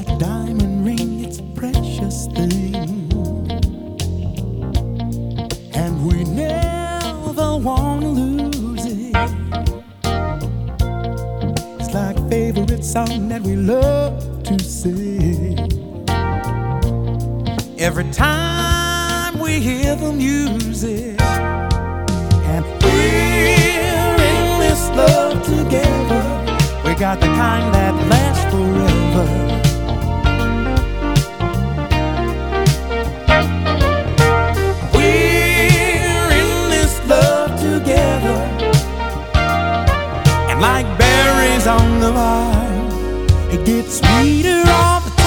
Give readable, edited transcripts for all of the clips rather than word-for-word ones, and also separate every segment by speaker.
Speaker 1: like a diamond ring, it's a precious thing, and we never want to lose it. It's like a favorite song that we love to sing. Every time we hear the music, and we're in this love together. We got the kind that lasts forever. We're in this love together, and like berries on the vine, it gets sweeter all the time.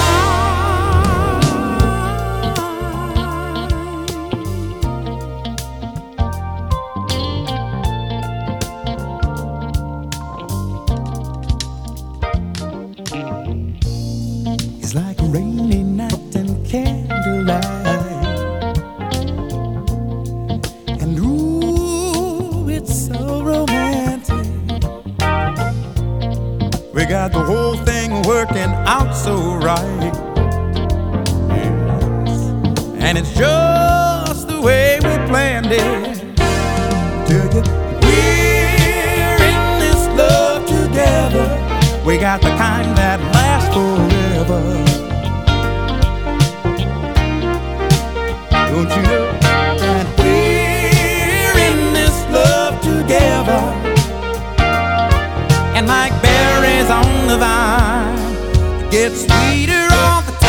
Speaker 1: It's like a rainy night and candlelight, and ooh, it's so romantic. We got the whole thing working out so right, yes. And it's just the way we planned it. Tell you, we're in this love together. We got the kind that lasts forever. Don't you know that we're in this love together? And like berries on the vine, it gets sweeter all the time.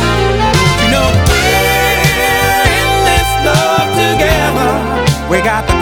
Speaker 1: We got the